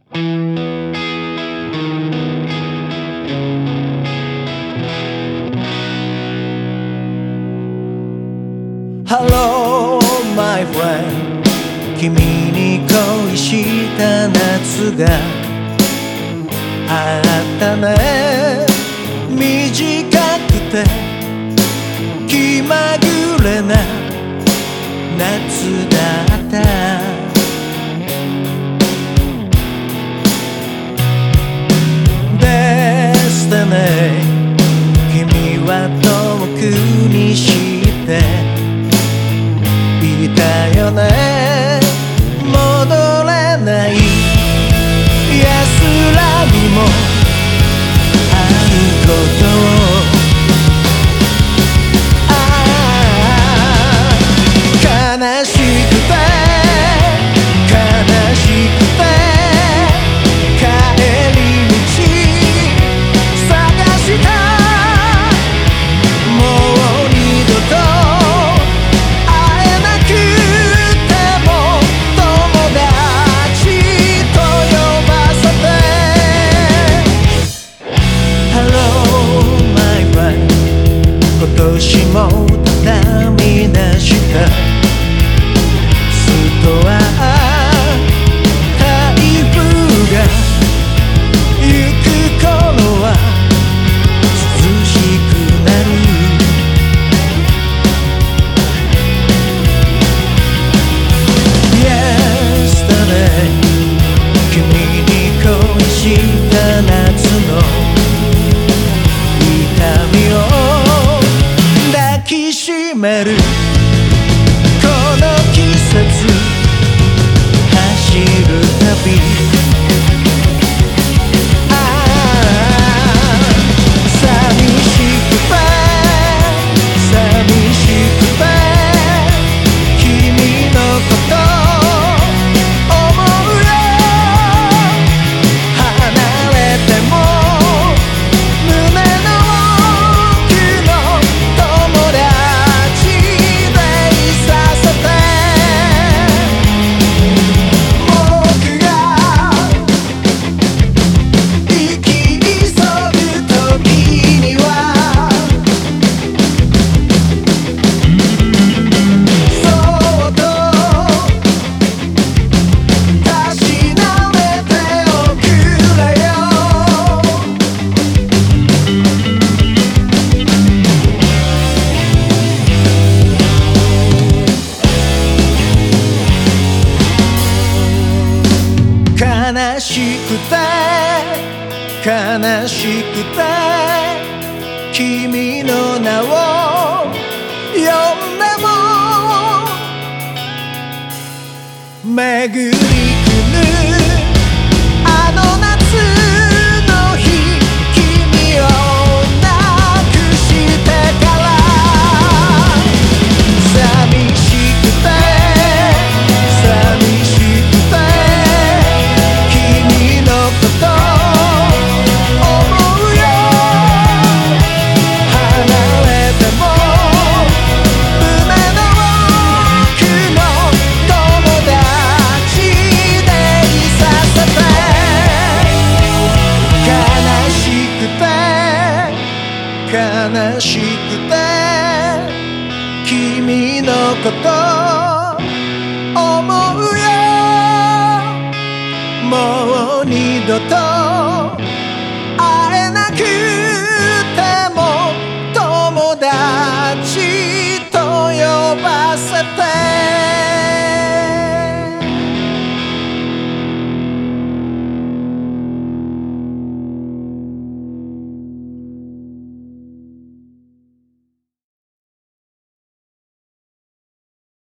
Hello my friend 君に恋した夏があったね短くて気まぐれな夏だったですってね君は遠くにしていたよね戻れない安らぎもあることを悲しくて悲しくて帰り道探したもう二度と会えなくても友達と呼ばせて Hello my friend 今年も涙したストア台風が行く頃は涼しくなるYesterday 君に恋した夏の痛みを抱きしめるこの季節走る旅寂しくて寂しくて君のこと思うよ離れても胸の奥の友達でいさせて僕が生き急ぐ時にはそっとたしなめておくれよ悲しくて悲しくて君の名を呼んでも巡り来るあの夏の日君をなくしてから寂しくて寂しくて君のこと思うよ離れても胸の奥の友達でいさせて悲しくて悲しくて君のこと思うよもう二度と